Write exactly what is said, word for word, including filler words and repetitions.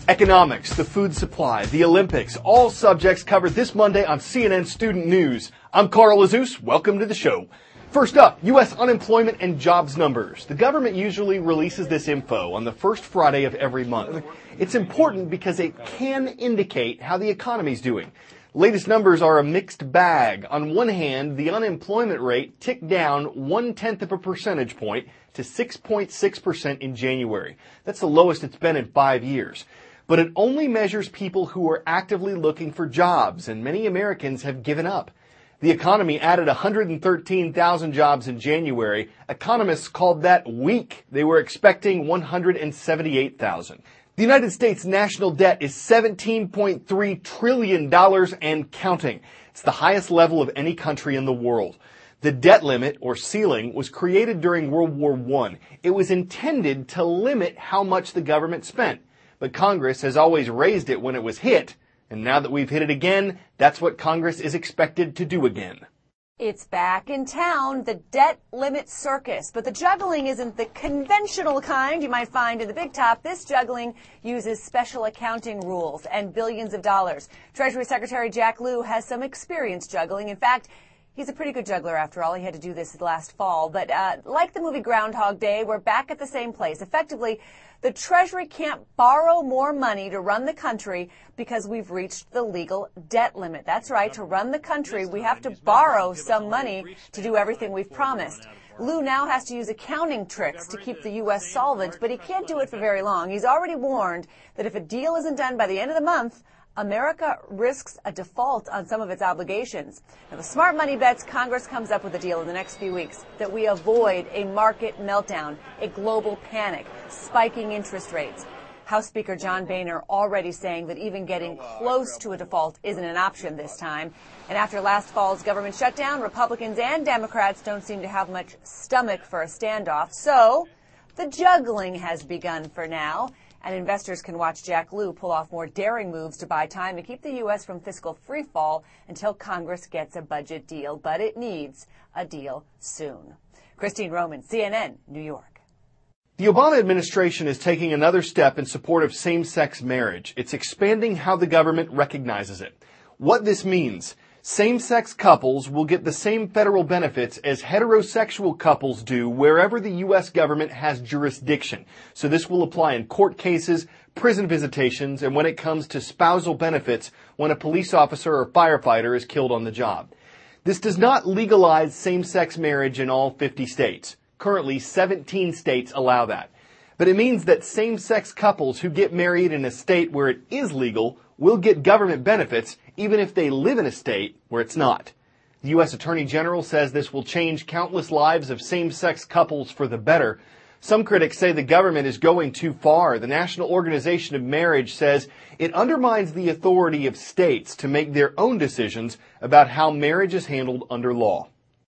Economics, the food supply, the Olympics, all subjects covered this Monday on C N N Student News. I'm Carl Azus. Welcome to the show. First up, U S unemployment and jobs numbers. The government usually releases this info on the first Friday of every month. It's important because it can indicate how the economy's doing. Latest numbers are a mixed bag. On one hand, the unemployment rate ticked down one-tenth of a percentage point to six point six percent in January. That's the lowest it's been in five years. But it only measures people who are actively looking for jobs, and many Americans have given up. The economy added one hundred thirteen thousand jobs in January. Economists called that weak. They were expecting one hundred seventy-eight thousand. The United States national debt is seventeen point three trillion dollars and counting. It's the highest level of any country in the world. The debt limit, or ceiling, was created during World War One. It was intended to limit how much the government spent. But Congress has always raised it when it was hit. And now that we've hit it again, that's what Congress is expected to do again. It's back in town, the debt limit circus. But the juggling isn't the conventional kind you might find in the big top. This juggling uses special accounting rules and billions of dollars. Treasury Secretary Jack Lew has some experience juggling. In fact, he's a pretty good juggler after all. He had to do this last fall. But uh, like the movie Groundhog Day, we're back at the same place. Effectively, the Treasury can't borrow more money to run the country because we've reached the legal debt limit. That's right. To run the country, we have to borrow some money to do everything we've promised. Lew now has to use accounting tricks to keep the U S solvent, but he can't do it for very long. He's already warned that if a deal isn't done by the end of the month, America risks a default on some of its obligations. Now, the smart money bets Congress comes up with a deal in the next few weeks that we avoid a market meltdown, a global panic, spiking interest rates. House Speaker John Boehner already saying that even getting close to a default isn't an option this time. And after last fall's government shutdown, Republicans and Democrats don't seem to have much stomach for a standoff. So the juggling has begun for now. And investors can watch Jack Lew pull off more daring moves to buy time and keep the U S from fiscal freefall until Congress gets a budget deal. But it needs a deal soon. Christine Roman, C N N, New York. The Obama administration is taking another step in support of same-sex marriage. It's expanding how the government recognizes it. What this means: same-sex couples will get the same federal benefits as heterosexual couples do wherever the U S government has jurisdiction. So this will apply in court cases, prison visitations, and when it comes to spousal benefits when a police officer or firefighter is killed on the job. This does not legalize same-sex marriage in all fifty states. Currently, seventeen states allow that. But it means that same-sex couples who get married in a state where it is legal will get government benefits even if they live in a state where it's not. The U S Attorney General says this will change countless lives of same-sex couples for the better. Some critics say the government is going too far. The National Organization of Marriage says it undermines the authority of states to make their own decisions about how marriage is handled under law.